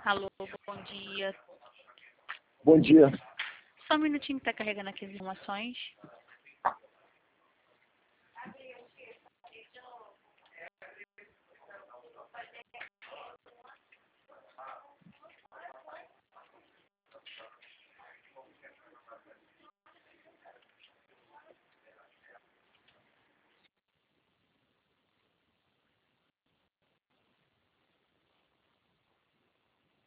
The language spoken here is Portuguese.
Alô, bom dia. Bom dia. Só um minutinho que tá carregando aqui as informações.